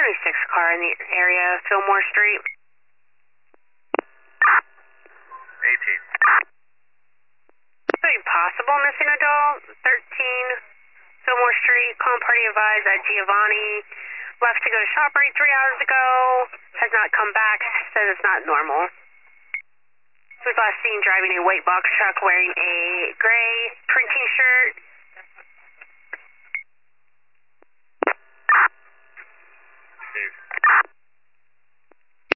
26 car in the area, Fillmore Street. 18. Very possible missing adult, 13 Fillmore Street, calm party advised that Giovanni left to go to ShopRite 3 hours ago, has not come back, says it's not normal. He was last seen driving a white box truck wearing a gray Prince